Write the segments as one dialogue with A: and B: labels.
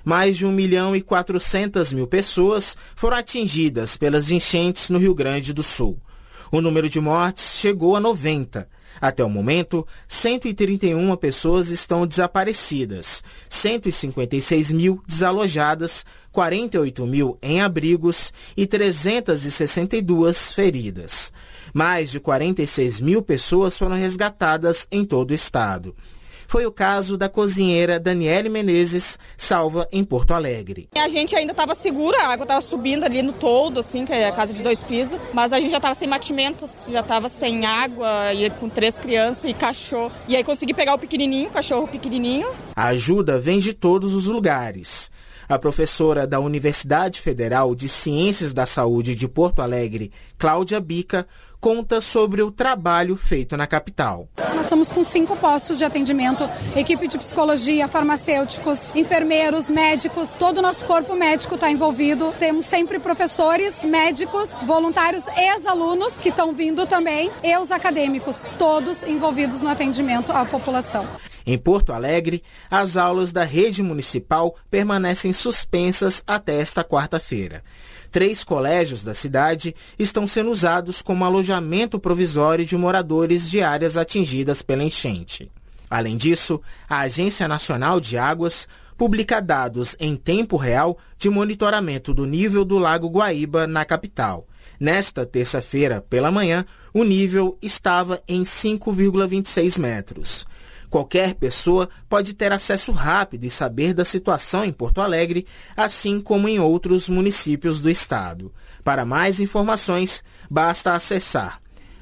A: Mais de 1.400.000 pessoas foram atingidas pelas enchentes no Rio Grande do Sul. O número de mortes chegou a 90. Até o momento, 131 pessoas estão desaparecidas, 156.000 desalojadas, 48.000 em abrigos e 362 feridas. Mais de 46.000 pessoas foram resgatadas em todo o estado. Foi o caso da cozinheira Daniele Menezes, salva em Porto Alegre.
B: A gente ainda estava segura, a água estava subindo ali no toldo, assim, que é a casa de 2 pisos, mas a gente já estava sem mantimentos, já estava sem água, e com 3 crianças e cachorro. E aí consegui pegar o pequenininho, o cachorro pequenininho.
A: A ajuda vem de todos os lugares. A professora da Universidade Federal de Ciências da Saúde de Porto Alegre, Cláudia Bica, conta sobre o trabalho feito na capital.
C: Nós estamos com 5 postos de atendimento, equipe de psicologia, farmacêuticos, enfermeiros, médicos, todo o nosso corpo médico está envolvido. Temos sempre professores, médicos, voluntários, ex-alunos que estão vindo também, e os acadêmicos, todos envolvidos no atendimento à população.
A: Em Porto Alegre, as aulas da rede municipal permanecem suspensas até esta quarta-feira. 3 colégios da cidade estão sendo usados como alojamento provisório de moradores de áreas atingidas pela enchente. Além disso, a Agência Nacional de Águas publica dados em tempo real de monitoramento do nível do Lago Guaíba na capital. Nesta terça-feira, pela manhã, o nível estava em 5,26 metros. Qualquer pessoa pode ter acesso rápido e saber da situação em Porto Alegre, assim como em outros municípios do estado. Para mais informações, basta acessar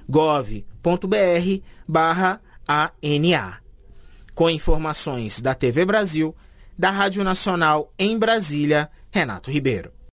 A: gov.br/ANA. Com informações da TV Brasil, da Rádio Nacional em Brasília, Renato Ribeiro.